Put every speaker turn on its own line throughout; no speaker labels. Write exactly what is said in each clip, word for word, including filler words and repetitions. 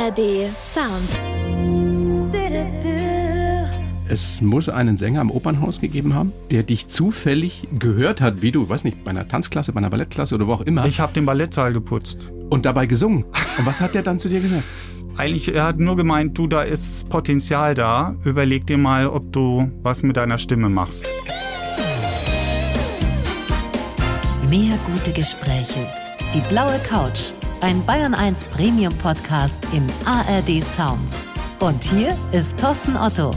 R D Sounds.
Es muss einen Sänger am Opernhaus gegeben haben, der dich zufällig gehört hat, wie du, weiß nicht, bei einer Tanzklasse, bei einer Ballettklasse oder wo auch immer.
Ich habe den Ballettsaal geputzt.
Und dabei gesungen. Und was hat der dann zu dir gesagt?
Eigentlich, er hat nur gemeint, du, da ist Potenzial da. Überleg dir mal, ob du was mit deiner Stimme machst.
Mehr gute Gespräche. Die blaue Couch. Ein Bayern eins Premium Podcast in A R D Sounds. Und hier ist Thorsten Otto.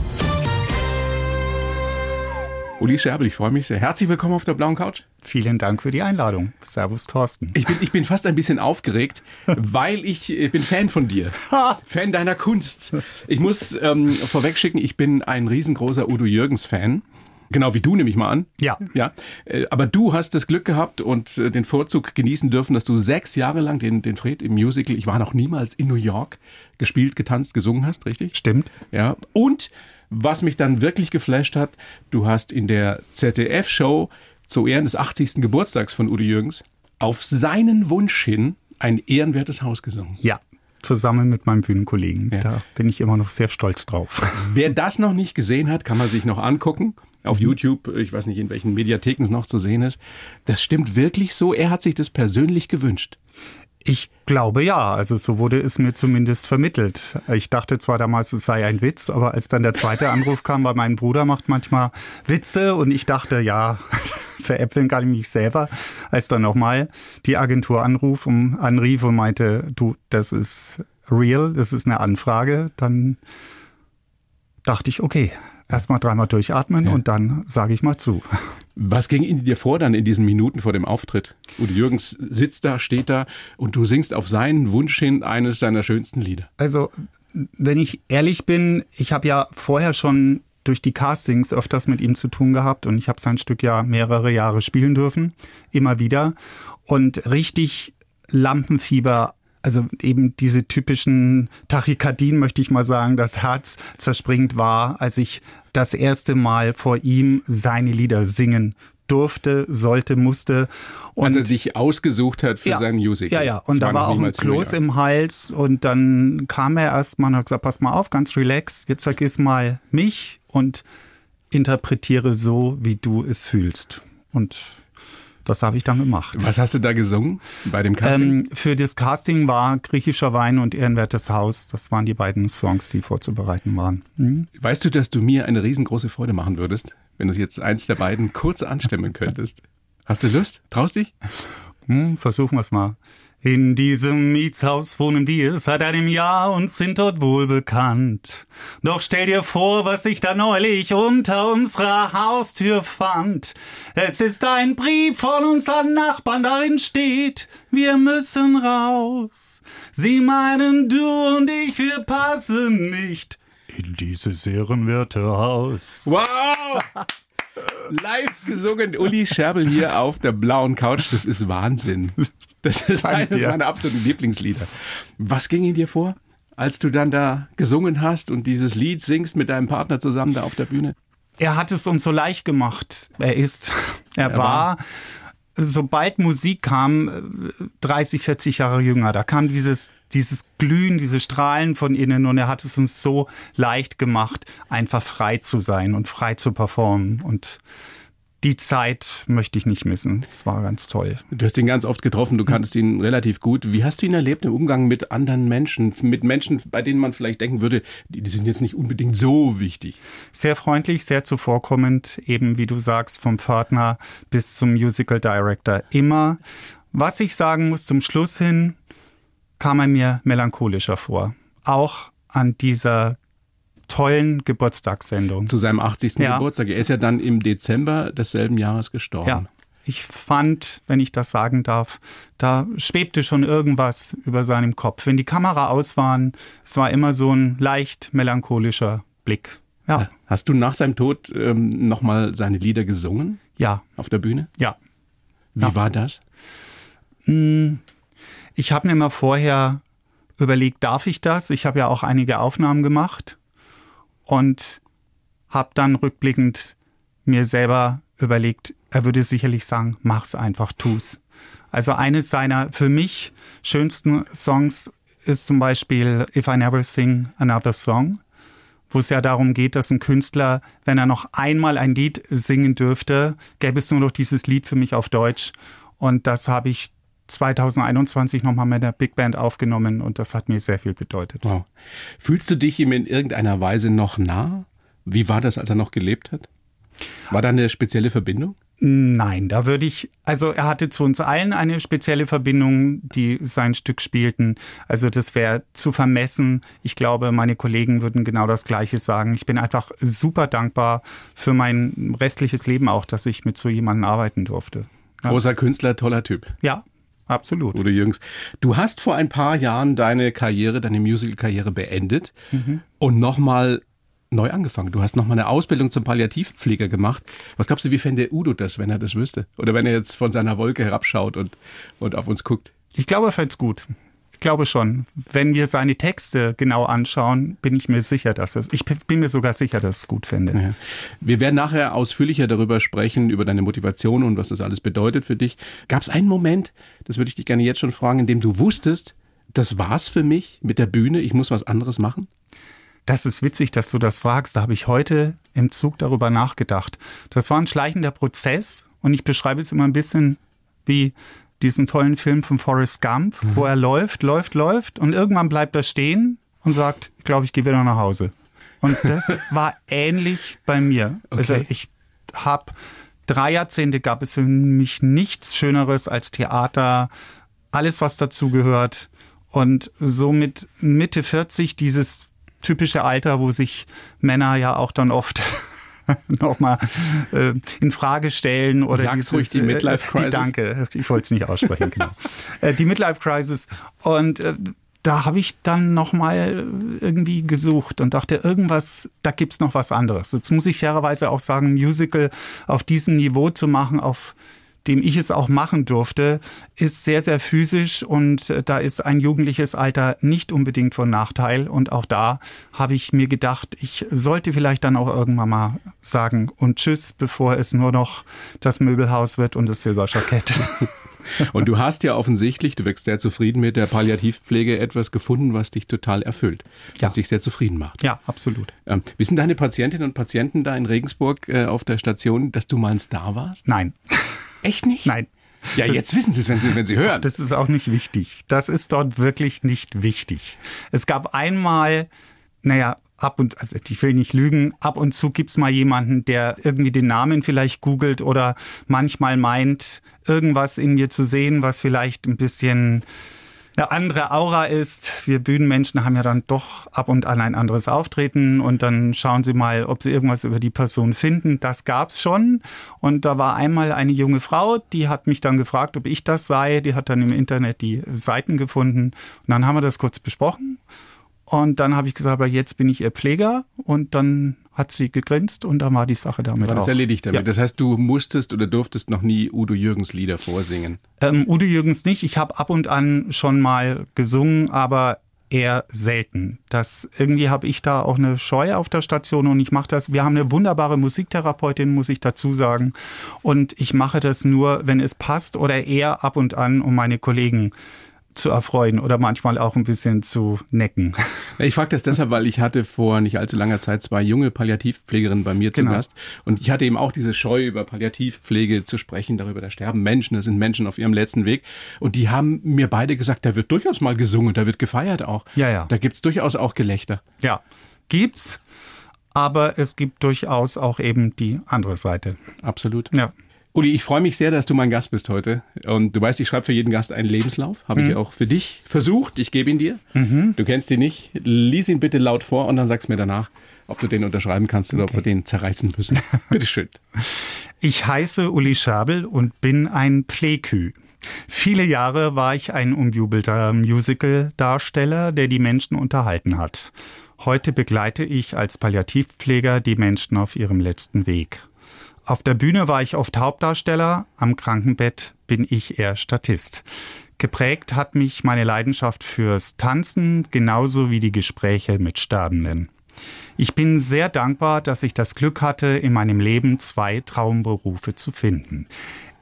Uli Scherbel, ich freue mich sehr. Herzlich willkommen auf der blauen Couch.
Vielen Dank für die Einladung. Servus, Thorsten.
Ich bin, ich bin fast ein bisschen aufgeregt, weil ich, ich bin Fan von dir. Fan deiner Kunst. Ich muss ähm, vorweg schicken, ich bin ein riesengroßer Udo Jürgens-Fan. Genau wie du, nehme ich mal an.
Ja.
ja. Aber du hast das Glück gehabt und den Vorzug genießen dürfen, dass du sechs Jahre lang den, den Fred im Musical, ich war noch niemals in New York, gespielt, getanzt, gesungen hast, richtig?
Stimmt.
Ja. Und was mich dann wirklich geflasht hat, du hast in der Z D F-Show zu Ehren des achtzigsten Geburtstags von Udo Jürgens auf seinen Wunsch hin ein ehrenwertes Haus gesungen.
Ja. Zusammen mit meinem Bühnenkollegen.
Ja.
Da bin ich immer noch sehr stolz drauf.
Wer das noch nicht gesehen hat, kann man sich noch angucken. Auf YouTube, ich weiß nicht, in welchen Mediatheken es noch zu sehen ist. Das stimmt wirklich so. Er hat sich das persönlich gewünscht.
Ich glaube ja, also so wurde es mir zumindest vermittelt. Ich dachte zwar damals, es sei ein Witz, aber als dann der zweite Anruf kam, weil mein Bruder macht manchmal Witze und ich dachte, ja, veräppeln kann ich mich selber. Als dann nochmal die Agentur anruf und, anrief und meinte, du, das ist real, das ist eine Anfrage, dann dachte ich, okay, erstmal dreimal durchatmen ja. und dann sage ich mal zu.
Was ging in dir vor dann in diesen Minuten vor dem Auftritt? Udo Jürgens sitzt da, steht da und du singst auf seinen Wunsch hin eines seiner schönsten Lieder.
Also, wenn ich ehrlich bin, ich habe ja vorher schon durch die Castings öfters mit ihm zu tun gehabt und ich habe sein Stück ja mehrere Jahre spielen dürfen, immer wieder. Und richtig Lampenfieber, also eben diese typischen Tachykardien, möchte ich mal sagen, das Herz zerspringend war, als ich das erste Mal vor ihm seine Lieder singen durfte, sollte, musste. Und
als er sich ausgesucht hat für
ja,
sein Musical.
Ja, ja. Und da war auch ein Kloß im Hals und dann kam er erst mal und hat gesagt, pass mal auf, ganz relax, jetzt vergiss mal mich und interpretiere so, wie du es fühlst. Und das habe ich dann gemacht.
Was hast du da gesungen bei dem Casting?
Ähm, für das Casting war Griechischer Wein und Ehrenwertes Haus. Das waren die beiden Songs, die vorzubereiten waren. Mhm.
Weißt du, dass du mir eine riesengroße Freude machen würdest, wenn du jetzt eins der beiden kurz anstimmen könntest? Hast du Lust? Traust dich?
Hm, versuchen wir es mal. In diesem Mietshaus wohnen wir seit einem Jahr und sind dort wohl bekannt. Doch stell dir vor, was ich da neulich unter unserer Haustür fand. Es ist ein Brief von unseren Nachbarn, darin steht, wir müssen raus. Sie meinen, du und ich, wir passen nicht in dieses ehrenwerte Haus.
Wow! Live gesungen, Uli Scherbel hier auf der blauen Couch. Das ist Wahnsinn. Das ist eines meiner absoluten Lieblingslieder. Was ging in dir vor, als du dann da gesungen hast und dieses Lied singst mit deinem Partner zusammen da auf der Bühne?
Er hat es uns so leicht gemacht. Er ist, er, er war, war, sobald Musik kam, dreißig, vierzig Jahre jünger. Da kam dieses, dieses Glühen, diese Strahlen von innen und er hat es uns so leicht gemacht, einfach frei zu sein und frei zu performen. Und die Zeit möchte ich nicht missen. Das war ganz toll.
Du hast ihn ganz oft getroffen, du kanntest ihn relativ gut. Wie hast du ihn erlebt im Umgang mit anderen Menschen? Mit Menschen, bei denen man vielleicht denken würde, die, die sind jetzt nicht unbedingt so wichtig.
Sehr freundlich, sehr zuvorkommend, eben wie du sagst, vom Pförtner bis zum Musical Director. Immer, was ich sagen muss, zum Schluss hin kam er mir melancholischer vor. Auch an dieser tollen Geburtstagssendung.
Zu seinem achtzigsten
Ja.
Geburtstag. Er ist ja dann im Dezember desselben Jahres gestorben.
Ja, ich fand, wenn ich das sagen darf, da schwebte schon irgendwas über seinem Kopf. Wenn die Kamera aus waren, es war immer so ein leicht melancholischer Blick. Ja.
Hast du nach seinem Tod ähm, nochmal seine Lieder gesungen?
Ja.
Auf der Bühne?
Ja.
Wie
Ja.
war das?
Ich habe mir mal vorher überlegt, darf ich das? Ich habe ja auch einige Aufnahmen gemacht. Und habe dann rückblickend mir selber überlegt, er würde sicherlich sagen, mach's einfach, tu's. Also eines seiner für mich schönsten Songs ist zum Beispiel If I Never Sing Another Song, wo es ja darum geht, dass ein Künstler, wenn er noch einmal ein Lied singen dürfte, gäbe es nur noch dieses Lied für mich auf Deutsch. Und das habe ich zwanzig einundzwanzig nochmal mit der Big Band aufgenommen und das hat mir sehr viel bedeutet.
Wow. Fühlst du dich ihm in irgendeiner Weise noch nah? Wie war das, als er noch gelebt hat? War da eine spezielle Verbindung?
Nein, da würde ich, also er hatte zu uns allen eine spezielle Verbindung, die sein Stück spielten. Also das wäre zu vermessen. Ich glaube, meine Kollegen würden genau das Gleiche sagen. Ich bin einfach super dankbar für mein restliches Leben auch, dass ich mit so jemandem arbeiten durfte. Ja.
Großer Künstler, toller Typ.
Ja, absolut.
Udo Jürgens, du hast vor ein paar Jahren deine Karriere, deine Musical-Karriere beendet mhm. und nochmal neu angefangen. Du hast nochmal eine Ausbildung zum Palliativpfleger gemacht. Was glaubst du, wie fände Udo das, wenn er das wüsste? Oder wenn er jetzt von seiner Wolke herabschaut und, und auf uns guckt?
Ich glaube, er fände es gut. Ich glaube schon. Wenn wir seine Texte genau anschauen, bin ich mir sicher, dass er, ich bin mir sogar sicher, dass er es gut fände.
Ja. Wir werden nachher ausführlicher darüber sprechen, über deine Motivation und was das alles bedeutet für dich. Gab es einen Moment, das würde ich dich gerne jetzt schon fragen, in dem du wusstest, das war's für mich mit der Bühne, ich muss was anderes machen?
Das ist witzig, dass du das fragst. Da habe ich heute im Zug darüber nachgedacht. Das war ein schleichender Prozess und ich beschreibe es immer ein bisschen wie diesen tollen Film von Forrest Gump, mhm. wo er läuft, läuft, läuft und irgendwann bleibt er stehen und sagt, ich glaube, ich gehe wieder nach Hause. Und das war ähnlich bei mir. Okay. Also ich habe drei Jahrzehnte gab es für mich nichts Schöneres als Theater, alles, was dazu gehört. Und so mit Mitte vierzig dieses typische Alter, wo sich Männer ja auch dann oft nochmal äh, in Frage stellen. Oder
Sag's
dieses,
ruhig, die Midlife-Crisis.
Die, danke, ich wollte es nicht aussprechen, genau. äh, die Midlife-Crisis. Und äh, da habe ich dann nochmal irgendwie gesucht und dachte, irgendwas, da gibt's noch was anderes. Jetzt muss ich fairerweise auch sagen, ein Musical auf diesem Niveau zu machen, auf dem ich es auch machen durfte, ist sehr, sehr physisch und da ist ein jugendliches Alter nicht unbedingt von Nachteil. Und auch da habe ich mir gedacht, ich sollte vielleicht dann auch irgendwann mal sagen und tschüss, bevor es nur noch das Möbelhaus wird und das Silberjackett.
Und du hast ja offensichtlich, du wirkst sehr zufrieden mit der Palliativpflege, etwas gefunden, was dich total erfüllt,
ja.
was dich sehr zufrieden macht.
Ja, absolut.
Ähm, wissen deine Patientinnen und Patienten da in Regensburg äh, auf der Station, dass du mal ein Star warst?
Nein.
Echt nicht?
Nein.
Ja,
das,
jetzt wissen Sie es, wenn Sie, wenn Sie hören.
Das ist auch nicht wichtig. Das ist dort wirklich nicht wichtig. Es gab einmal, naja, ab und, ich will nicht lügen, ab und zu gibt's mal jemanden, der irgendwie den Namen vielleicht googelt oder manchmal meint, irgendwas in mir zu sehen, was vielleicht ein bisschen eine andere Aura ist. Wir Bühnenmenschen haben ja dann doch ab und an ein anderes Auftreten und dann schauen sie mal, ob sie irgendwas über die Person finden. Das gab's schon und da war einmal eine junge Frau, die hat mich dann gefragt, ob ich das sei. Die hat dann im Internet die Seiten gefunden und dann haben wir das kurz besprochen und dann habe ich gesagt, aber jetzt bin ich ihr Pfleger und dann hat sie gegrinst und dann war die Sache damit
war das
auch.
erledigt damit.
Ja.
Das heißt, du musstest oder durftest noch nie Udo Jürgens Lieder vorsingen?
Ähm, Udo Jürgens nicht. Ich habe ab und an schon mal gesungen, aber eher selten. Das irgendwie habe ich da auch eine Scheu auf der Station und ich mache das. Wir haben eine wunderbare Musiktherapeutin, muss ich dazu sagen. Und ich mache das nur, wenn es passt oder eher ab und an, um meine Kollegen zu erfreuen oder manchmal auch ein bisschen zu necken.
Ich frage das deshalb, weil ich hatte vor nicht allzu langer Zeit zwei junge Palliativpflegerinnen bei mir zu
Genau.
Gast und ich hatte eben auch diese Scheu, über Palliativpflege zu sprechen, darüber, da sterben Menschen, das sind Menschen auf ihrem letzten Weg und die haben mir beide gesagt, da wird durchaus mal gesungen, da wird gefeiert auch.
Ja, ja.
Da gibt's durchaus auch Gelächter.
Ja, gibt's, aber es gibt durchaus auch eben die andere Seite.
Absolut.
Ja.
Uli, ich freue mich sehr, dass du mein Gast bist heute. Und du weißt, ich schreibe für jeden Gast einen Lebenslauf. Habe
mhm.
ich auch für dich versucht. Ich gebe ihn dir.
Mhm.
Du kennst ihn nicht. Lies ihn bitte laut vor und dann sagst mir danach, ob du den unterschreiben kannst oder okay. ob wir den zerreißen müssen. Bitte schön.
Ich heiße Uli Scherbel und bin ein Pfleghü. Viele Jahre war ich ein umjubelter Musical-Darsteller, der die Menschen unterhalten hat. Heute begleite ich als Palliativpfleger die Menschen auf ihrem letzten Weg. Auf der Bühne war ich oft Hauptdarsteller, am Krankenbett bin ich eher Statist. Geprägt hat mich meine Leidenschaft fürs Tanzen, genauso wie die Gespräche mit Sterbenden. Ich bin sehr dankbar, dass ich das Glück hatte, in meinem Leben zwei Traumberufe zu finden.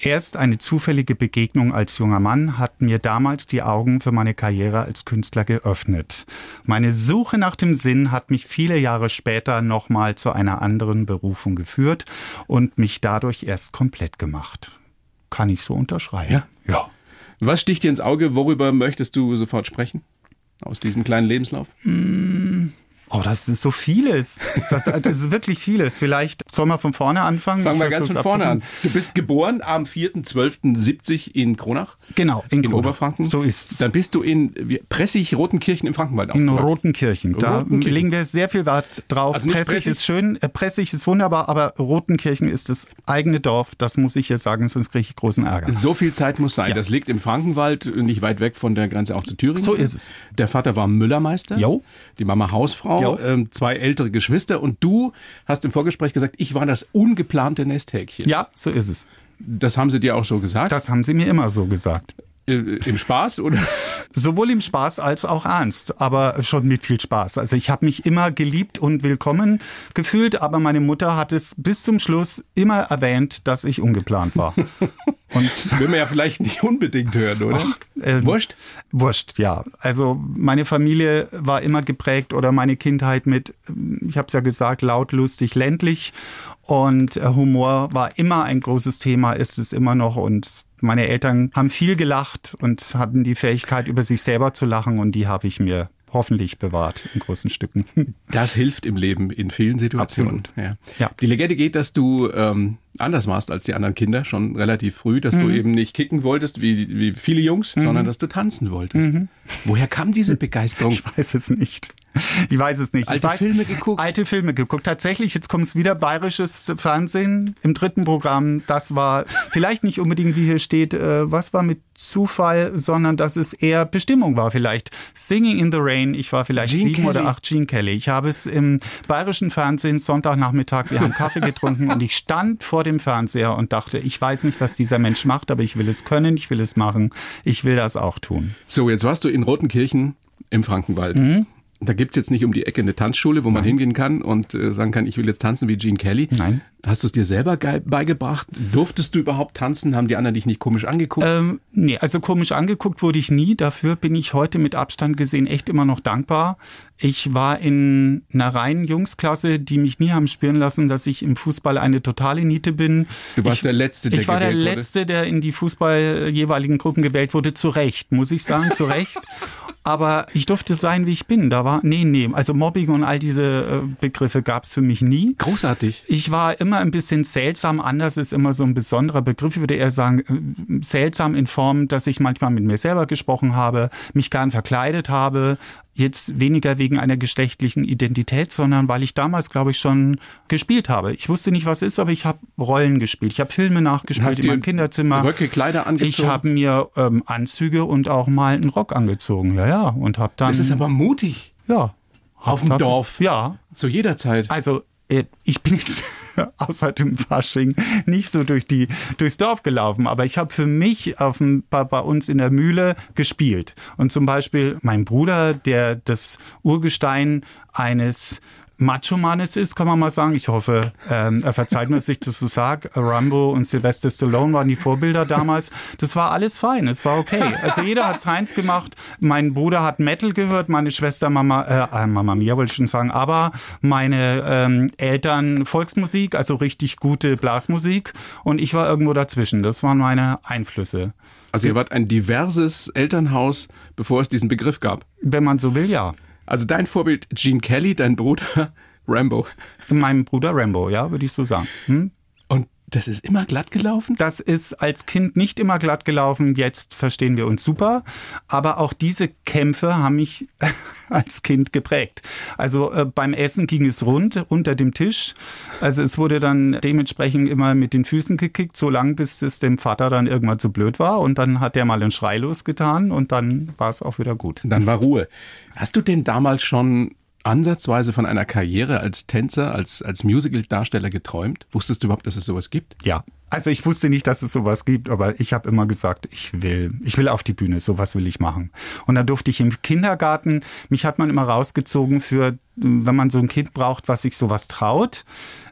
Erst eine zufällige Begegnung als junger Mann hat mir damals die Augen für meine Karriere als Künstler geöffnet. Meine Suche nach dem Sinn hat mich viele Jahre später nochmal zu einer anderen Berufung geführt und mich dadurch erst komplett gemacht. Kann ich so unterschreiben.
Ja.
Ja.
Was sticht dir ins Auge? Worüber möchtest du sofort sprechen? Aus diesem kleinen Lebenslauf?
Mmh. Oh, das ist so vieles. Das, das ist wirklich vieles. Vielleicht sollen wir von vorne anfangen.
Fangen wir ganz von vorne an. Du bist geboren am vierten zwölften siebzig in Kronach.
Genau, in,
in
Kronach.
Oberfranken.
So ist es.
Dann bist du in Pressig-Rotenkirchen im Frankenwald aufgewachsen.
In Rotenkirchen. Da
Rotenkirchen.
legen wir sehr viel Wert drauf.
Also nicht
Pressig,
Pressig
ist schön, äh, Pressig ist wunderbar, aber Rotenkirchen ist das eigene Dorf. Das muss ich hier sagen, sonst kriege ich großen Ärger.
So viel Zeit muss sein.
Ja.
Das liegt im Frankenwald, nicht weit weg von der Grenze auch zu Thüringen.
So ist es.
Der Vater war Müllermeister.
Jo.
Die Mama Hausfrau. Ähm, zwei ältere Geschwister und du hast im Vorgespräch gesagt, ich war das ungeplante Nesthäkchen.
Ja, so ist es.
Das haben sie dir auch so gesagt?
Das haben sie mir immer so gesagt.
Äh, Im Spaß, oder?
Sowohl im Spaß als auch ernst, aber schon mit viel Spaß. Also ich habe mich immer geliebt und willkommen gefühlt, aber meine Mutter hat es bis zum Schluss immer erwähnt, dass ich ungeplant war. Und
will man ja vielleicht nicht unbedingt hören, oder?
Ach, ähm,
Wurscht?
Wurscht, ja. Also meine Familie war immer geprägt oder meine Kindheit mit, ich habe es ja gesagt, laut, lustig, ländlich. Und Humor war immer ein großes Thema, ist es immer noch. Und meine Eltern haben viel gelacht und hatten die Fähigkeit, über sich selber zu lachen. Und die habe ich mir hoffentlich bewahrt in großen Stücken.
Das hilft im Leben in vielen Situationen.
Absolut.
Ja.
Ja.
Die Legende geht, dass du ähm, anders warst als die anderen Kinder, schon relativ früh, dass mhm. du eben nicht kicken wolltest wie, wie viele Jungs, mhm. sondern dass du tanzen wolltest. Mhm. Woher kam diese Begeisterung?
Ich weiß es nicht. Ich weiß es nicht.
Alte
ich weiß,
Filme geguckt?
Alte Filme geguckt. Tatsächlich, jetzt kommt es wieder, bayerisches Fernsehen im dritten Programm. Das war vielleicht nicht unbedingt, wie hier steht, äh, was war mit Zufall, sondern dass es eher Bestimmung war vielleicht. Singing in the Rain, ich war vielleicht
Gene
sieben
Kelly.
oder acht, Gene Kelly. Ich habe es im bayerischen Fernsehen Sonntagnachmittag, wir haben Kaffee getrunken und ich stand vor dem Fernseher und dachte, ich weiß nicht, was dieser Mensch macht, aber ich will es können, ich will es machen, ich will das auch tun.
So, jetzt warst du in Rotenkirchen im Frankenwald. Mhm. Da gibt's jetzt nicht um die Ecke eine Tanzschule, wo man Nein. hingehen kann und äh, sagen kann, ich will jetzt tanzen wie Gene Kelly.
Nein.
Hast du es dir selber beigebracht? Durftest du überhaupt tanzen? Haben die anderen dich nicht komisch angeguckt?
Ähm, nee, also komisch angeguckt wurde ich nie. Dafür bin ich heute mit Abstand gesehen echt immer noch dankbar. Ich war in einer reinen Jungsklasse, die mich nie haben spüren lassen, dass ich im Fußball eine totale Niete bin.
Du warst
ich,
der Letzte, der
Ich war der
gewählt wurde.
Letzte, der in die Fußball jeweiligen Gruppen gewählt wurde. Zu Recht, muss ich sagen, zu Recht. Aber ich durfte sein, wie ich bin. Da war, nee, nee, also Mobbing und all diese Begriffe gab es für mich nie.
Großartig.
Ich war immer ein bisschen seltsam. Anders ist immer so ein besonderer Begriff. Ich würde eher sagen, seltsam in Form, dass ich manchmal mit mir selber gesprochen habe, mich gern verkleidet habe. Jetzt weniger wegen einer geschlechtlichen Identität, sondern weil ich damals, glaube ich, schon gespielt habe. Ich wusste nicht, was ist, aber ich habe Rollen gespielt. Ich habe Filme nachgespielt
Hast
in meinem Kinderzimmer.
Röcke, Kleider angezogen?
Ich habe mir ähm, Anzüge und auch mal einen Rock angezogen. Ja, ja. Und habe dann.
Das ist aber mutig.
Ja.
Auf dem
hab,
Dorf.
Ja.
Zu jeder Zeit.
Also, äh, ich bin jetzt außer dem Fasching nicht so durch die, durchs Dorf gelaufen, aber ich habe für mich auf dem, bei, bei uns in der Mühle gespielt. Und zum Beispiel mein Bruder, der das Urgestein eines Macho-Mannes ist, kann man mal sagen. Ich hoffe, ähm, er verzeiht mir, dass ich das so sage. Rambo und Sylvester Stallone waren die Vorbilder damals. Das war alles fein, es war okay. Also jeder hat seins gemacht. Mein Bruder hat Metal gehört, meine Schwester Mama, äh, Mama Mia wollte ich schon sagen, aber meine ähm, Eltern Volksmusik, also richtig gute Blasmusik. Und ich war irgendwo dazwischen. Das waren meine Einflüsse.
Also ihr wart ein diverses Elternhaus, bevor es diesen Begriff gab.
Wenn man so will, ja.
Also dein Vorbild Gene Kelly, dein Bruder Rambo.
Mein Bruder Rambo, ja, würde ich so sagen. Hm?
Und das ist immer glatt gelaufen?
Das ist als Kind nicht immer glatt gelaufen. Jetzt verstehen wir uns super. Aber auch diese Kämpfe haben mich als Kind geprägt. Also äh, beim Essen ging es rund unter dem Tisch. Also es wurde dann dementsprechend immer mit den Füßen gekickt, so lange bis es dem Vater dann irgendwann zu blöd war. Und dann hat der mal einen Schrei losgetan und dann war es auch wieder gut.
Dann war Ruhe. Hast du denn damals schon ansatzweise von einer Karriere als Tänzer, als, als Musical-Darsteller geträumt? Wusstest du überhaupt, dass es sowas gibt?
Ja, also ich wusste nicht, dass es sowas gibt, aber ich habe immer gesagt, ich will, ich will auf die Bühne, sowas will ich machen. Und dann durfte ich im Kindergarten, mich hat man immer rausgezogen für, wenn man so ein Kind braucht, was sich sowas traut.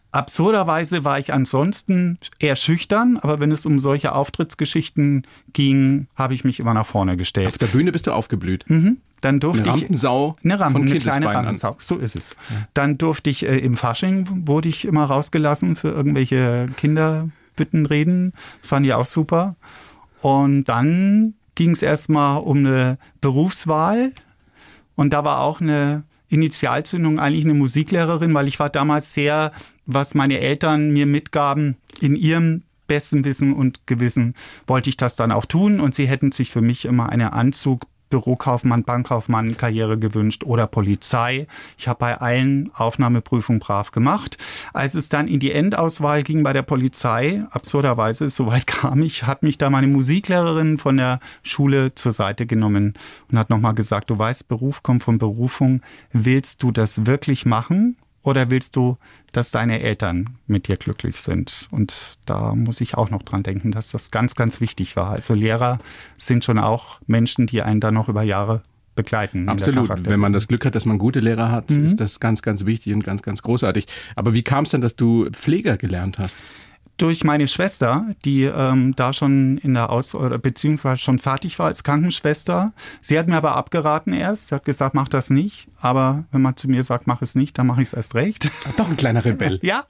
Absurderweise war ich ansonsten eher schüchtern, aber wenn es um solche Auftrittsgeschichten ging, habe ich mich immer nach vorne gestellt.
Auf der Bühne bist du aufgeblüht.
Mhm. Dann durfte
eine Rampensau
ich eine Rampen,
von
eine kleine Rampensau. So ist es. Ja. Dann durfte ich äh, im Fasching wurde ich immer rausgelassen für irgendwelche Kinderbüttenreden. Das fand ich auch super. Und dann ging es erstmal um eine Berufswahl und da war auch eine Initialzündung eigentlich eine Musiklehrerin, weil ich war damals sehr, was meine Eltern mir mitgaben, in ihrem besten Wissen und Gewissen wollte ich das dann auch tun und sie hätten sich für mich immer eine Anzug Bürokaufmann, Bankkaufmann, Karriere gewünscht oder Polizei. Ich habe bei allen Aufnahmeprüfungen brav gemacht. Als es dann in die Endauswahl ging bei der Polizei, absurderweise, soweit kam ich, hat mich da meine Musiklehrerin von der Schule zur Seite genommen und hat nochmal gesagt, du weißt, Beruf kommt von Berufung. Willst du das wirklich machen? Oder willst du, dass deine Eltern mit dir glücklich sind? Und da muss ich auch noch dran denken, dass das ganz, ganz wichtig war. Also Lehrer sind schon auch Menschen, die einen dann noch über Jahre begleiten.
Absolut. Wenn man das Glück hat, dass man gute Lehrer hat, mhm. ist das ganz, ganz wichtig und ganz, ganz großartig. Aber wie kam es denn, dass du Pfleger gelernt hast?
Durch meine Schwester, die ähm, da schon in der Aus- oder beziehungsweise schon fertig war als Krankenschwester. Sie hat mir aber abgeraten erst. Sie hat gesagt, mach das nicht. Aber wenn man zu mir sagt, mach es nicht, dann mache ich es erst recht.
Doch ein kleiner Rebell.
Ja.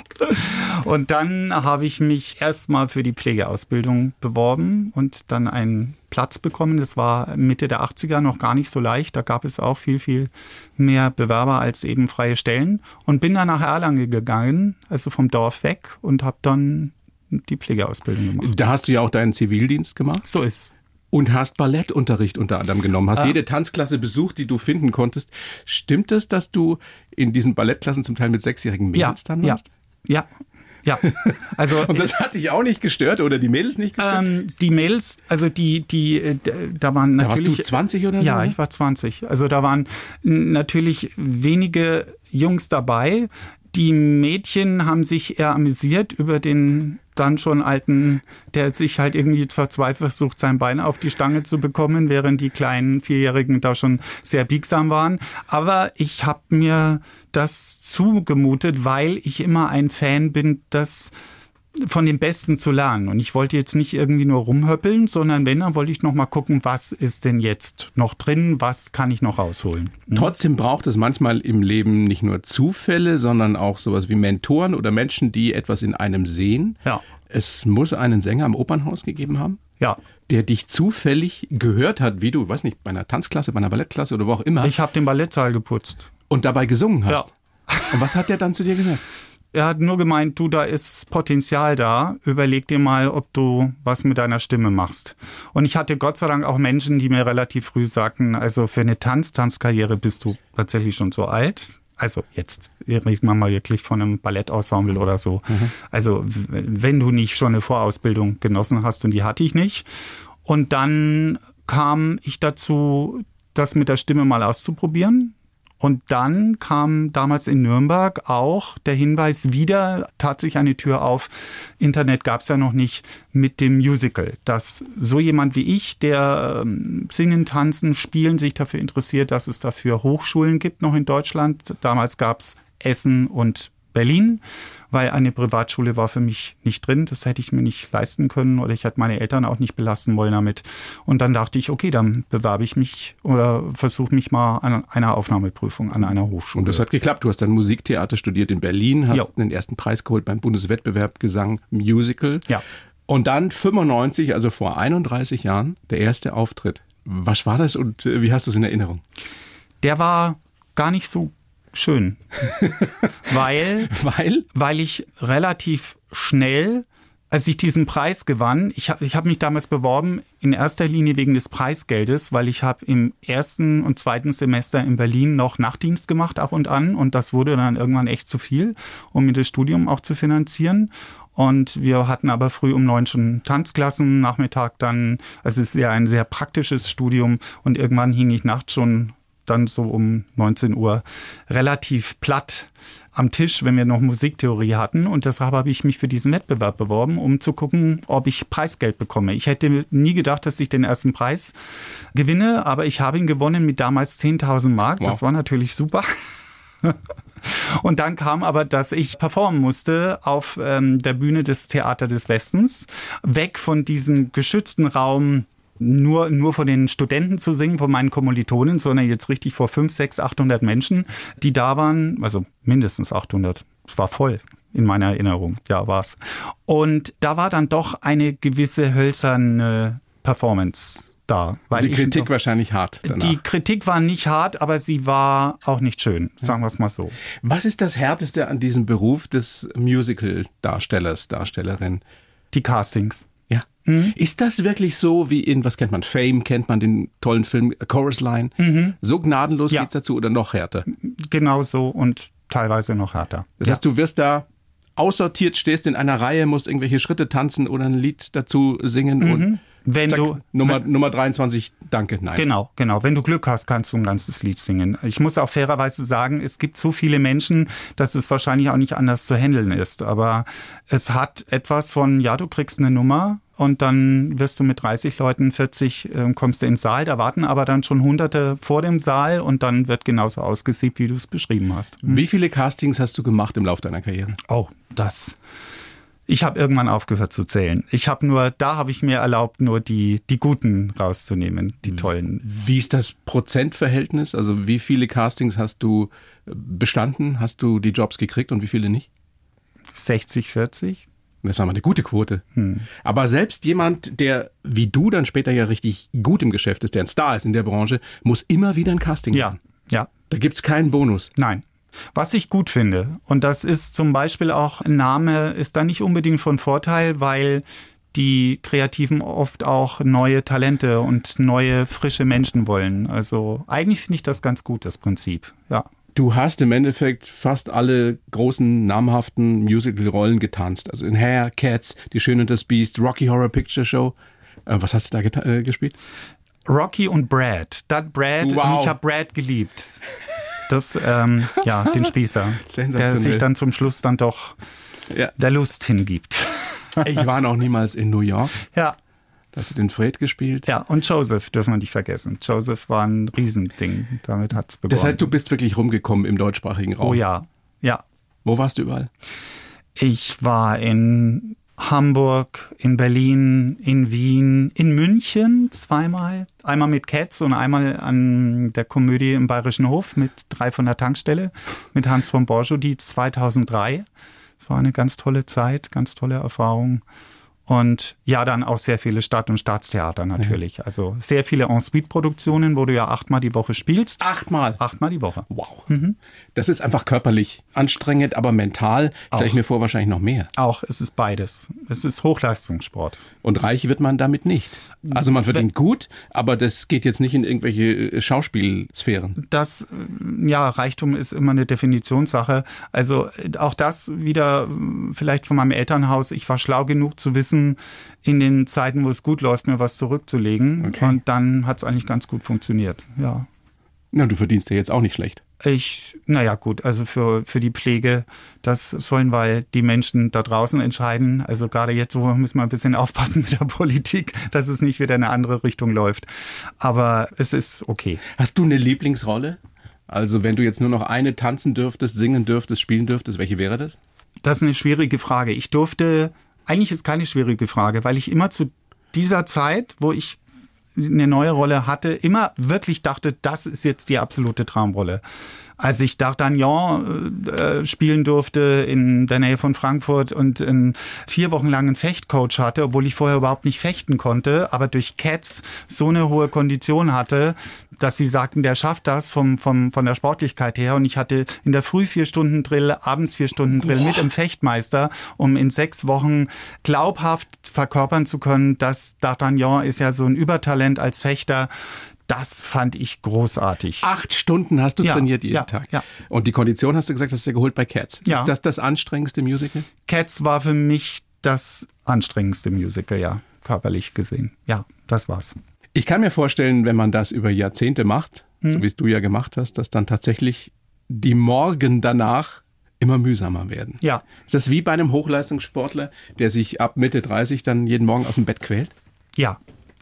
Und dann habe ich mich erstmal für die Pflegeausbildung beworben und dann einen Platz bekommen. Das war Mitte der achtziger, noch gar nicht so leicht. Da gab es auch viel, viel mehr Bewerber als eben freie Stellen. Und bin dann nach Erlangen gegangen, also vom Dorf weg und habe dann die Pflegeausbildung gemacht.
Da hast du ja auch deinen Zivildienst gemacht.
So ist es.
Und hast Ballettunterricht unter anderem genommen. Hast
Ah.
jede Tanzklasse besucht, die du finden konntest. Stimmt es, dass du in diesen Ballettklassen zum Teil mit sechsjährigen Mädels
ja,
dann warst?
Ja, ja. Ja, also
und das hat dich auch nicht gestört oder die Mädels nicht gestört?
Ähm, die Mädels, also die, die, äh, da waren natürlich.
Da warst du zwanzig oder so?
Ja, ich war zwanzig. Also da waren natürlich wenige Jungs dabei. Die Mädchen haben sich eher amüsiert über den dann schon alten, der sich halt irgendwie verzweifelt versucht, sein Bein auf die Stange zu bekommen, während die kleinen Vierjährigen da schon sehr biegsam waren. Aber ich habe mir das zugemutet, weil ich immer ein Fan bin, das von den Besten zu lernen. Und ich wollte jetzt nicht irgendwie nur rumhöppeln, sondern wenn, dann wollte ich noch mal gucken, was ist denn jetzt noch drin, was kann ich noch rausholen. Mhm.
Trotzdem braucht es manchmal im Leben nicht nur Zufälle, sondern auch sowas wie Mentoren oder Menschen, die etwas in einem sehen.
Ja.
Es muss einen Sänger am Opernhaus gegeben haben,
ja.
der dich zufällig gehört hat, wie du, weiß nicht, bei einer Tanzklasse, bei einer Ballettklasse oder wo auch immer.
Ich habe den Ballettsaal geputzt.
Und dabei gesungen hast.
Ja.
Und was hat der dann zu dir gesagt?
Er hat nur gemeint, du, da ist Potenzial da. Überleg dir mal, ob du was mit deiner Stimme machst. Und ich hatte Gott sei Dank auch Menschen, die mir relativ früh sagten, also für eine Tanz, Tanzkarriere bist du tatsächlich schon so alt. Also jetzt reden wir mal wirklich von einem Ballettensemble oder so. Mhm. Also wenn du nicht schon eine Vorausbildung genossen hast, und die hatte ich nicht. Und dann kam ich dazu, das mit der Stimme mal auszuprobieren. Und dann kam damals in Nürnberg auch der Hinweis wieder, tat sich eine Tür auf, Internet gab es ja noch nicht, mit dem Musical. Dass so jemand wie ich, der ähm, Singen, Tanzen, Spielen sich dafür interessiert, dass es dafür Hochschulen gibt noch in Deutschland. Damals gab es Essen und Berlin, weil eine Privatschule war für mich nicht drin. Das hätte ich mir nicht leisten können oder ich hätte meine Eltern auch nicht belasten wollen damit. Und dann dachte ich, okay, dann bewerbe ich mich oder versuche mich mal an einer Aufnahmeprüfung an einer Hochschule.
Und das hat geklappt. Du hast dann Musiktheater studiert in Berlin, hast jo. den ersten Preis geholt beim Bundeswettbewerb Gesang Musical.
Ja.
Und dann fünfundneunzig, also vor einunddreißig Jahren, der erste Auftritt. Was war das und wie hast du es in Erinnerung?
Der war gar nicht so schön, weil,
weil?
weil ich relativ schnell, als ich diesen Preis gewann, ich habe ich hab mich damals beworben, in erster Linie wegen des Preisgeldes, weil ich habe im ersten und zweiten Semester in Berlin noch Nachtdienst gemacht ab und an und das wurde dann irgendwann echt zu viel, um mir das Studium auch zu finanzieren. Und wir hatten aber früh um neun schon Tanzklassen, Nachmittag dann, also es ist ja ein sehr praktisches Studium und irgendwann hing ich nachts schon dann so um neunzehn Uhr relativ platt am Tisch, wenn wir noch Musiktheorie hatten. Und deshalb habe ich mich für diesen Wettbewerb beworben, um zu gucken, ob ich Preisgeld bekomme. Ich hätte nie gedacht, dass ich den ersten Preis gewinne, aber ich habe ihn gewonnen mit damals zehntausend Mark.
Wow.
Das war natürlich super. Und dann kam aber, dass ich performen musste auf ähm, der Bühne des Theater des Westens, weg von diesem geschützten Raum, nur, nur vor den Studenten zu singen, von meinen Kommilitonen, sondern jetzt richtig vor fünf, sechs, achthundert Menschen, die da waren, also mindestens achthundert. Es war voll in meiner Erinnerung, ja, war's. Und da war dann doch eine gewisse hölzerne Performance da. Weil
die Kritik
noch,
wahrscheinlich hart danach.
Die Kritik war nicht hart, aber sie war auch nicht schön, sagen wir es mal so.
Was ist das Härteste an diesem Beruf des Musical-Darstellers, Darstellerin?
Die Castings.
Ja. Mhm. Ist das wirklich so wie in, was kennt man, Fame, kennt man den tollen Film Chorus Line? Mhm. So gnadenlos ja. geht's dazu oder noch härter?
Genau so und teilweise noch härter.
Das heißt, du wirst da aussortiert, stehst in einer Reihe, musst irgendwelche Schritte tanzen oder ein Lied dazu singen mhm. und
Wenn
zack,
du,
Nummer,
wenn,
Nummer dreiundzwanzig, danke, nein.
Genau, genau. Wenn du Glück hast, kannst du ein ganzes Lied singen. Ich muss auch fairerweise sagen, es gibt so viele Menschen, dass es wahrscheinlich auch nicht anders zu handeln ist. Aber es hat etwas von, ja, du kriegst eine Nummer und dann wirst du mit dreißig Leuten, vierzig, äh, kommst du ins Saal. Da warten aber dann schon Hunderte vor dem Saal und dann wird genauso ausgesiebt, wie du es beschrieben hast.
Hm? Wie viele Castings hast du gemacht im Laufe deiner Karriere?
Oh, das... Ich habe irgendwann aufgehört zu zählen. Ich habe nur, da habe ich mir erlaubt, nur die, die Guten rauszunehmen, die tollen.
Wie ist das Prozentverhältnis? Also wie viele Castings hast du bestanden? Hast du die Jobs gekriegt und wie viele nicht?
sechzig, vierzig.
Das ist aber eine gute Quote. Hm. Aber selbst jemand, der wie du dann später ja richtig gut im Geschäft ist, der ein Star ist in der Branche, muss immer wieder ein Casting machen.
Ja, ja.
Da gibt's keinen Bonus.
Nein. Was ich gut finde, und das ist zum Beispiel auch, ein Name ist da nicht unbedingt von Vorteil, weil die Kreativen oft auch neue Talente und neue, frische Menschen wollen. Also eigentlich finde ich das ganz gut, das Prinzip, ja.
Du hast im Endeffekt fast alle großen, namhaften Musical-Rollen getanzt. Also in Hair, Cats, Die Schöne und das Biest, Rocky Horror Picture Show. Äh, was hast du da geta- äh, gespielt?
Rocky und Brad. Das Brad,
wow.
Und ich habe Brad geliebt. Das, ähm, ja, den Spießer, der sich dann zum Schluss dann doch ja. der Lust hingibt.
Ich war noch niemals in New York.
Ja.
Da hast du den Fred gespielt.
Ja, und Joseph dürfen wir nicht vergessen. Joseph war ein Riesending. Damit hat es begonnen.
Das heißt, du bist wirklich rumgekommen im deutschsprachigen Raum?
Oh ja, ja.
Wo warst du überall?
Ich war in Hamburg, in Berlin, in Wien, in München zweimal. Einmal mit Cats und einmal an der Komödie im Bayerischen Hof mit Drei von der Tankstelle mit Hans von Borjody zweitausenddrei. Es war eine ganz tolle Zeit, ganz tolle Erfahrung. Und ja, dann auch sehr viele Stadt- und Staatstheater natürlich. Ja. Also sehr viele En-Suite-Produktionen, wo du ja achtmal die Woche spielst.
Achtmal?
Achtmal die Woche.
Wow. Mhm. Das ist einfach körperlich anstrengend, aber mental stelle ich mir vor, wahrscheinlich noch mehr.
Auch, es ist beides. Es ist Hochleistungssport.
Und reich wird man damit nicht. Also man verdient gut, aber das geht jetzt nicht in irgendwelche Schauspielsphären.
Das, ja, Reichtum ist immer eine Definitionssache. Also auch das wieder vielleicht von meinem Elternhaus. Ich war schlau genug zu wissen, in den Zeiten, wo es gut läuft, mir was zurückzulegen. Okay. Und dann hat es eigentlich ganz gut funktioniert, ja.
Na, du verdienst ja jetzt auch nicht schlecht.
Ich, naja gut, also für, für die Pflege, das sollen weil die Menschen da draußen entscheiden. Also gerade jetzt, wo müssen wir ein bisschen aufpassen mit der Politik, dass es nicht wieder in eine andere Richtung läuft. Aber es ist okay.
Hast du eine Lieblingsrolle? Also wenn du jetzt nur noch eine tanzen dürftest, singen dürftest, spielen dürftest, welche wäre das?
Das ist eine schwierige Frage. Ich durfte, eigentlich ist keine schwierige Frage, weil ich immer zu dieser Zeit, wo ich eine neue Rolle hatte, immer wirklich dachte, das ist jetzt die absolute Traumrolle. Als ich D'Artagnan äh, spielen durfte in der Nähe von Frankfurt und in vier Wochen lang einen Fechtcoach hatte, obwohl ich vorher überhaupt nicht fechten konnte, aber durch Cats so eine hohe Kondition hatte, dass sie sagten, der schafft das vom, vom, von der Sportlichkeit her. Und ich hatte in der Früh vier Stunden Drill, abends vier Stunden Drill mit dem Fechtmeister, um in sechs Wochen glaubhaft verkörpern zu können, dass D'Artagnan ist ja so ein Übertalent als Fechter. Das fand ich großartig.
Acht Stunden hast du ja, trainiert jeden
ja,
Tag.
Ja.
Und die Kondition hast du gesagt, hast du ja geholt bei Cats.
Ja.
Ist das das anstrengendste Musical?
Cats war für mich das anstrengendste Musical, ja, körperlich gesehen. Ja, das war's.
Ich kann mir vorstellen, wenn man das über Jahrzehnte macht, hm. so wie es du ja gemacht hast, dass dann tatsächlich die Morgen danach immer mühsamer werden.
Ja.
Ist das wie bei einem Hochleistungssportler, der sich ab Mitte dreißig dann jeden Morgen aus dem Bett quält?
Ja.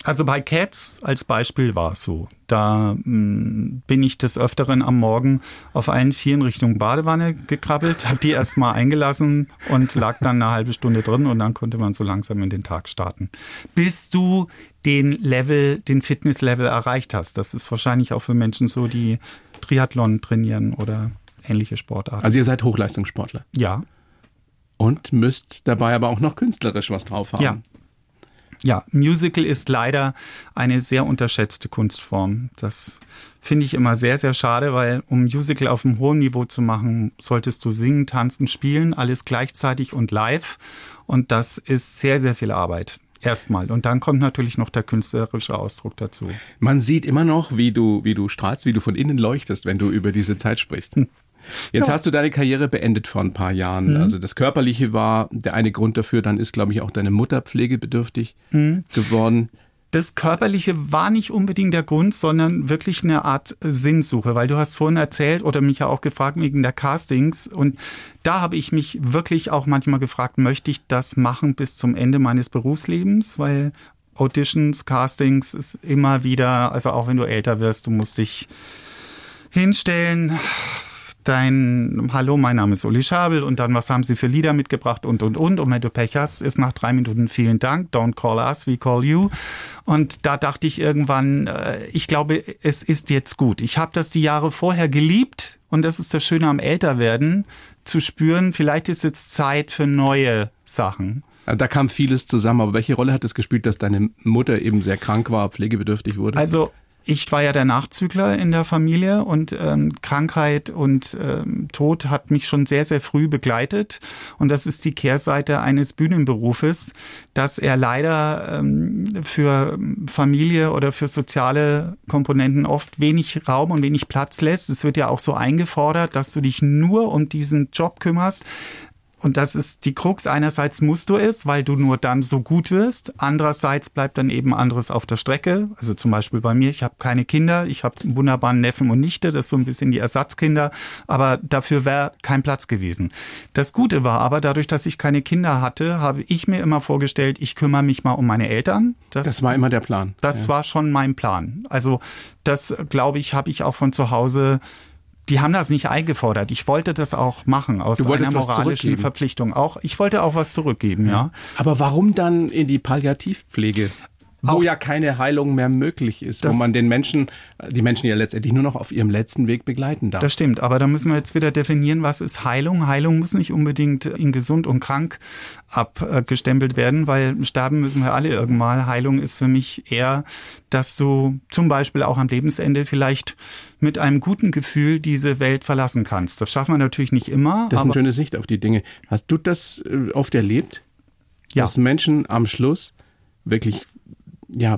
Also bei Cats als Beispiel war es so. Da mh, bin ich des Öfteren am Morgen auf allen Vieren Richtung Badewanne gekrabbelt, habe die erstmal eingelassen und lag dann eine halbe Stunde drin und dann konnte man so langsam in den Tag starten. Bis du den Level, den Fitnesslevel erreicht hast. Das ist wahrscheinlich auch für Menschen so, die Triathlon trainieren oder ähnliche Sportarten.
Also ihr seid Hochleistungssportler?
Ja.
Und müsst dabei aber auch noch künstlerisch was drauf haben.
Ja. Ja, Musical ist leider eine sehr unterschätzte Kunstform. Das finde ich immer sehr, sehr schade, weil um Musical auf einem hohen Niveau zu machen, solltest du singen, tanzen, spielen, alles gleichzeitig und live. Und das ist sehr, sehr viel Arbeit. Erstmal. Und dann kommt natürlich noch der künstlerische Ausdruck dazu.
Man sieht immer noch, wie du, wie du strahlst, wie du von innen leuchtest, wenn du über diese Zeit sprichst. Hm. Jetzt ja. hast du deine Karriere beendet vor ein paar Jahren. Mhm. Also das Körperliche war der eine Grund dafür. Dann ist, glaube ich, auch deine Mutter pflegebedürftig mhm. geworden.
Das Körperliche war nicht unbedingt der Grund, sondern wirklich eine Art Sinnsuche. Weil du hast vorhin erzählt oder mich ja auch gefragt wegen der Castings. Und da habe ich mich wirklich auch manchmal gefragt, möchte ich das machen bis zum Ende meines Berufslebens? Weil Auditions, Castings ist immer wieder, also auch wenn du älter wirst, du musst dich hinstellen. Dein Hallo, mein Name ist Uli Schabel und dann, was haben Sie für Lieder mitgebracht und, und, und. Und wenn du Pech hast, ist nach drei Minuten vielen Dank, don't call us, we call you. Und da dachte ich irgendwann, ich glaube, es ist jetzt gut. Ich habe das die Jahre vorher geliebt und das ist das Schöne am Älterwerden, zu spüren, vielleicht ist jetzt Zeit für neue Sachen.
Da kam vieles zusammen, aber welche Rolle hat es gespielt, dass deine Mutter eben sehr krank war, pflegebedürftig wurde?
Also ich war ja der Nachzügler in der Familie und ähm, Krankheit und ähm, Tod hat mich schon sehr, sehr früh begleitet. Und das ist die Kehrseite eines Bühnenberufes, dass er leider ähm, für Familie oder für soziale Komponenten oft wenig Raum und wenig Platz lässt. Es wird ja auch so eingefordert, dass du dich nur um diesen Job kümmerst. Und das ist die Krux. Einerseits musst du es, weil du nur dann so gut wirst. Andererseits bleibt dann eben anderes auf der Strecke. Also zum Beispiel bei mir, ich habe keine Kinder. Ich habe einen wunderbaren Neffen und Nichte. Das ist so ein bisschen die Ersatzkinder. Aber dafür wäre kein Platz gewesen. Das Gute war aber, dadurch, dass ich keine Kinder hatte, habe ich mir immer vorgestellt, ich kümmere mich mal um meine Eltern.
Das, das war immer der Plan.
Das ja. war schon mein Plan. Also das, glaube ich, habe ich auch von zu Hause. Die haben das nicht eingefordert. Ich wollte das auch machen, aus einer moralischen Verpflichtung. Auch, ich wollte auch was zurückgeben, ja. ja.
Aber warum dann in die Palliativpflege? Wo auch, ja keine Heilung mehr möglich ist, wo man den Menschen, die Menschen ja letztendlich nur noch auf ihrem letzten Weg begleiten darf.
Das stimmt, aber da müssen wir jetzt wieder definieren, was ist Heilung. Heilung muss nicht unbedingt in gesund und krank abgestempelt werden, weil sterben müssen wir alle irgendwann. Heilung ist für mich eher, dass du zum Beispiel auch am Lebensende vielleicht mit einem guten Gefühl diese Welt verlassen kannst. Das schaffen wir natürlich nicht immer.
Das ist eine schöne Sicht auf die Dinge. Hast du das oft erlebt?
Ja.
Dass Menschen am Schluss wirklich ja,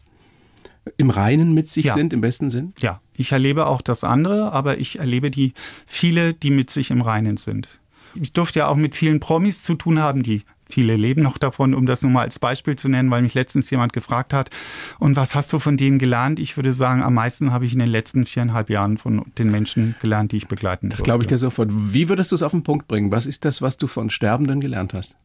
im Reinen mit sich ja. sind, im besten Sinn?
Ja, ich erlebe auch das andere, aber ich erlebe die viele, die mit sich im Reinen sind. Ich durfte ja auch mit vielen Promis zu tun haben, die viele leben noch davon, um das nur mal als Beispiel zu nennen, weil mich letztens jemand gefragt hat, und was hast du von denen gelernt? Ich würde sagen, am meisten habe ich in den letzten viereinhalb Jahren von den Menschen gelernt, die ich begleiten durfte.
Das glaube ich dir sofort. Wie würdest du es auf den Punkt bringen? Was ist das, was du von Sterbenden gelernt hast?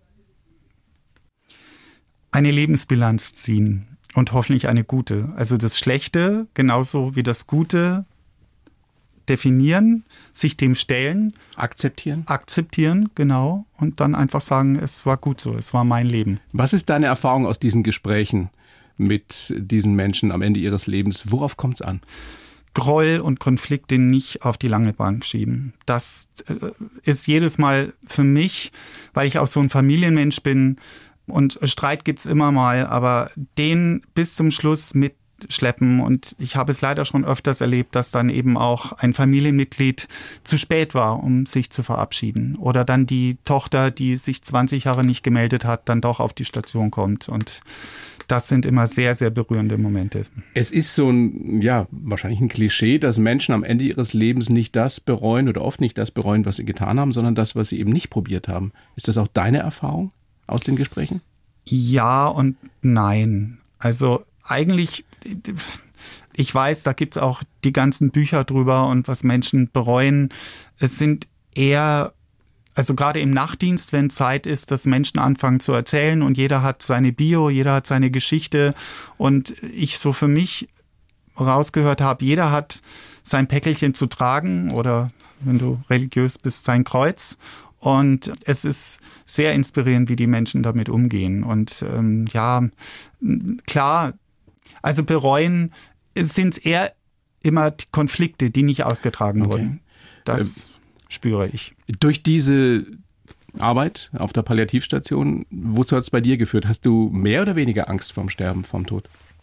Eine Lebensbilanz ziehen und hoffentlich eine gute. Also das Schlechte genauso wie das Gute definieren, sich dem stellen.
Akzeptieren.
Akzeptieren, genau. Und dann einfach sagen, es war gut so, es war mein Leben.
Was ist deine Erfahrung aus diesen Gesprächen mit diesen Menschen am Ende ihres Lebens? Worauf kommt es an?
Groll und Konflikte nicht auf die lange Bank schieben. Das ist jedes Mal für mich, weil ich auch so ein Familienmensch bin, und Streit gibt's immer mal, aber den bis zum Schluss mitschleppen. Und ich habe es leider schon öfters erlebt, dass dann eben auch ein Familienmitglied zu spät war, um sich zu verabschieden. Oder dann die Tochter, die sich zwanzig Jahre nicht gemeldet hat, dann doch auf die Station kommt. Und das sind immer sehr, sehr berührende Momente.
Es ist so ein, ja, wahrscheinlich ein Klischee, dass Menschen am Ende ihres Lebens nicht das bereuen oder oft nicht das bereuen, was sie getan haben, sondern das, was sie eben nicht probiert haben. Ist das auch deine Erfahrung aus den Gesprächen?
Ja und nein. Also eigentlich, ich weiß, da gibt's auch die ganzen Bücher drüber und was Menschen bereuen. Es sind eher Also gerade im Nachtdienst, wenn Zeit ist, dass Menschen anfangen zu erzählen und jeder hat seine Bio, jeder hat seine Geschichte und ich so für mich rausgehört habe, jeder hat sein Päckelchen zu tragen oder wenn du religiös bist, sein Kreuz. Und es ist sehr inspirierend, wie die Menschen damit umgehen. Und ähm, ja, klar, also bereuen sind es eher immer die Konflikte, die nicht ausgetragen okay. wurden. Das ähm, spüre ich.
Durch diese Arbeit auf der Palliativstation, wozu hat es bei dir geführt? Hast du mehr oder weniger Angst vorm Sterben, vorm Tod?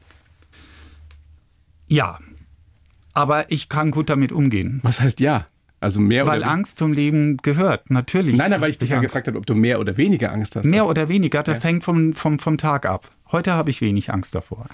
Ja, aber ich kann gut damit umgehen.
Was heißt ja? Also mehr
weil
oder
Angst zum Leben gehört, natürlich.
Nein, nein, weil ich dich ja gefragt habe, ob du mehr oder weniger Angst hast.
Mehr oder weniger, das ja. hängt vom, vom, vom Tag ab. Heute habe ich wenig Angst davor.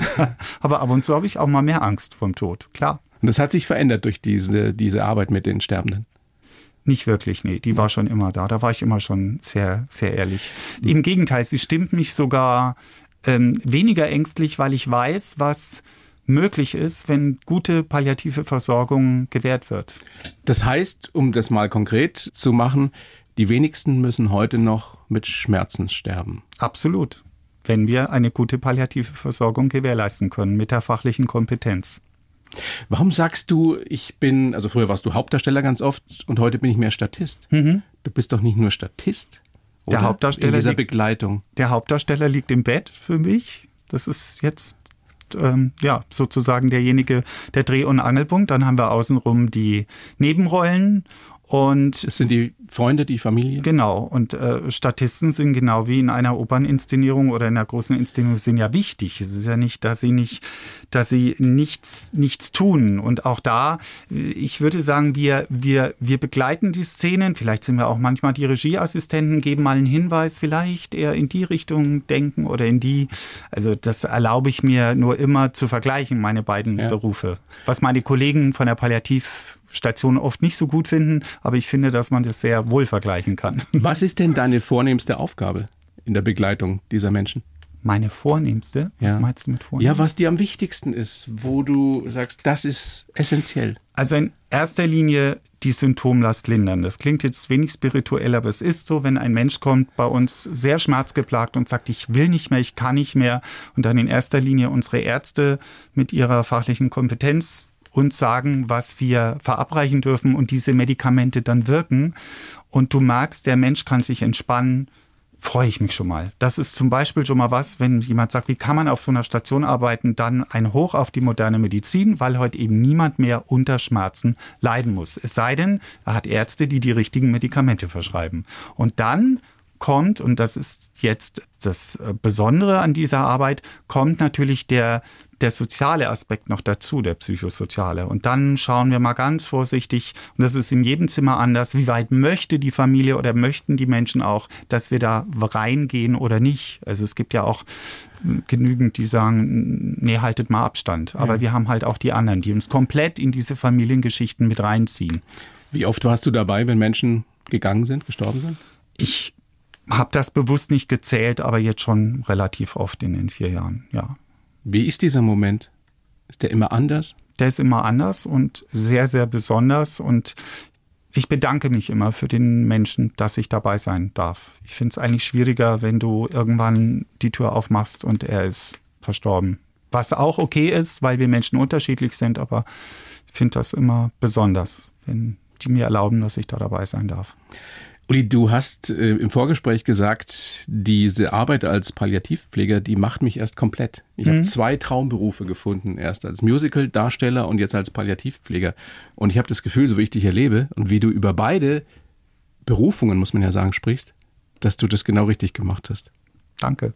Aber ab und zu habe ich auch mal mehr Angst vom Tod, klar.
Und das hat sich verändert durch diese, diese Arbeit mit den Sterbenden?
Nicht wirklich, nee. Die war schon immer da. Da war ich immer schon sehr, sehr ehrlich. Im Gegenteil, sie stimmt mich sogar ähm, weniger ängstlich, weil ich weiß, was möglich ist, wenn gute palliative Versorgung gewährt wird.
Das heißt, um das mal konkret zu machen, die wenigsten müssen heute noch mit Schmerzen sterben.
Absolut, wenn wir eine gute palliative Versorgung gewährleisten können mit der fachlichen Kompetenz.
Warum sagst du, ich bin, also früher warst du Hauptdarsteller ganz oft und heute bin ich mehr Statist? Mhm. Du bist doch nicht nur Statist, oder?
Der Hauptdarsteller
in dieser
liegt,
Begleitung.
Der Hauptdarsteller liegt im Bett für mich. Das ist jetzt ähm, ja sozusagen derjenige, der Dreh- und Angelpunkt. Dann haben wir außenrum die Nebenrollen. Und
das sind die Freunde, die Familie?
Genau. Und äh, Statisten sind genau wie in einer Operninszenierung oder in einer großen Inszenierung sind ja wichtig. Es ist ja nicht, dass sie nicht, dass sie nichts, nichts tun. Und auch da, ich würde sagen, wir, wir, wir begleiten die Szenen. Vielleicht sind wir auch manchmal die Regieassistenten, geben mal einen Hinweis, vielleicht eher in die Richtung denken oder in die. Also das erlaube ich mir nur immer zu vergleichen, meine beiden ja. Berufe. Was meine Kollegen von der Palliativ Stationen oft nicht so gut finden, aber ich finde, dass man das sehr wohl vergleichen kann.
Was ist denn deine vornehmste Aufgabe in der Begleitung dieser Menschen?
Meine vornehmste? Was
ja.
meinst du mit vornehm?
Ja, was dir am wichtigsten ist, wo du sagst, das ist essentiell.
Also in erster Linie die Symptomlast lindern. Das klingt jetzt wenig spirituell, aber es ist so, wenn ein Mensch kommt bei uns sehr schmerzgeplagt und sagt, ich will nicht mehr, ich kann nicht mehr und dann in erster Linie unsere Ärzte mit ihrer fachlichen Kompetenz uns sagen, was wir verabreichen dürfen und diese Medikamente dann wirken. Und du merkst, der Mensch kann sich entspannen, freue ich mich schon mal. Das ist zum Beispiel schon mal was, wenn jemand sagt, wie kann man auf so einer Station arbeiten, dann ein Hoch auf die moderne Medizin, weil heute eben niemand mehr unter Schmerzen leiden muss. Es sei denn, er hat Ärzte, die die richtigen Medikamente verschreiben. Und dann kommt, und das ist jetzt das Besondere an dieser Arbeit, kommt natürlich der der soziale Aspekt noch dazu, der psychosoziale. Und dann schauen wir mal ganz vorsichtig, und das ist in jedem Zimmer anders, wie weit möchte die Familie oder möchten die Menschen auch, dass wir da reingehen oder nicht. Also es gibt ja auch genügend, die sagen, nee, haltet mal Abstand. Aber ja. wir haben halt auch die anderen, die uns komplett in diese Familiengeschichten mit reinziehen.
Wie oft warst du dabei, wenn Menschen gegangen sind, gestorben sind?
Ich habe das bewusst nicht gezählt, aber jetzt schon relativ oft in den vier Jahren, ja.
Wie ist dieser Moment? Ist der immer anders?
Der ist immer anders und sehr, sehr besonders. Und ich bedanke mich immer für den Menschen, dass ich dabei sein darf. Ich finde es eigentlich schwieriger, wenn du irgendwann die Tür aufmachst und er ist verstorben. Was auch okay ist, weil wir Menschen unterschiedlich sind, aber ich finde das immer besonders, wenn die mir erlauben, dass ich da dabei sein darf.
Uli, du hast äh, im Vorgespräch gesagt, diese Arbeit als Palliativpfleger, die macht mich erst komplett. Ich mhm. habe zwei Traumberufe gefunden, erst als Musical-Darsteller und jetzt als Palliativpfleger. Und ich habe das Gefühl, so wie ich dich erlebe und wie du über beide Berufungen, muss man ja sagen, sprichst, dass du das genau richtig gemacht hast.
Danke.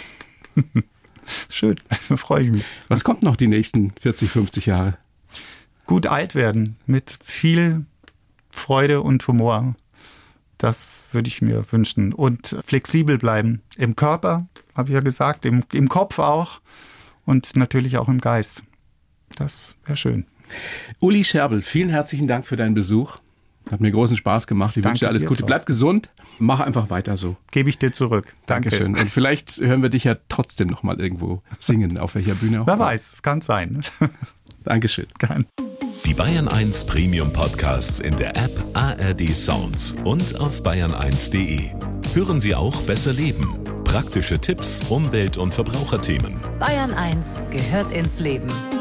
Schön, da freue ich mich.
Was kommt noch die nächsten vierzig, fünfzig Jahre?
Gut alt werden, mit viel Freude und Humor. Das würde ich mir wünschen. Und flexibel bleiben. Im Körper, habe ich ja gesagt, im, im Kopf auch und natürlich auch im Geist. Das wäre schön.
Uli Scherbel, vielen herzlichen Dank für deinen Besuch. Hat mir großen Spaß gemacht. Ich Danke wünsche dir alles dir, Gute. Thorsten. Bleib gesund. Mach einfach weiter so.
Gebe ich dir zurück. Danke.
Dankeschön. Und vielleicht hören wir dich ja trotzdem noch mal irgendwo singen. Auf welcher Bühne auch.
Wer weiß, es kann sein.
Dankeschön.
Gern.
Die Bayern eins Premium Podcasts in der App A R D Sounds und auf bayern eins punkt de. Hören Sie auch Besser Leben. Praktische Tipps, Umwelt- und Verbraucherthemen.
Bayern eins gehört ins Leben.